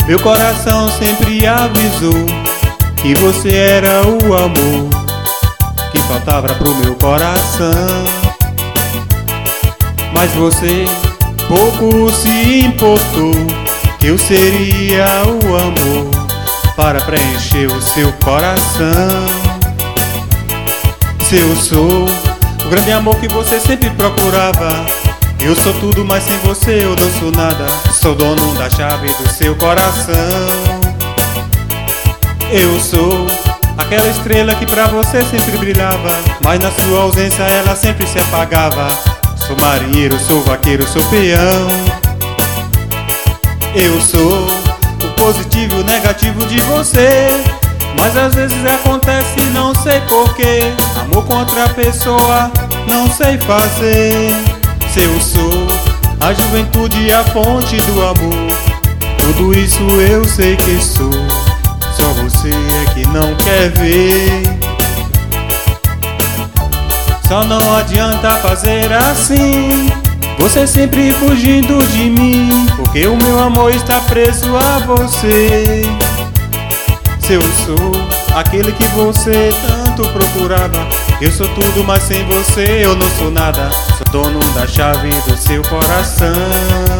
Meu coração sempre avisou que você era o amor que faltava pro meu coração. Mas você pouco se importou que eu seria o amor para preencher o seu coração. Se eu sou o grande amor que você sempre procurava, eu sou tudo, mas sem você eu não sou nada. Sou dono da chave do seu coração. Eu sou aquela estrela que pra você sempre brilhava, mas na sua ausência ela sempre se apagava. Sou marinheiro, sou vaqueiro, sou peão. Eu sou o positivo e o negativo de você, mas às vezes acontece não sei porquê. Amor contra a pessoa não sei fazer. Se eu sou a juventude e a fonte do amor, tudo isso eu sei que sou. Só você é que não quer ver. Só não adianta fazer assim, você sempre fugindo de mim, porque o meu amor está preso a você. Se eu sou aquele que você tanto procurava, eu sou tudo, mas sem você eu não sou nada. Sou dono da chave do seu coração.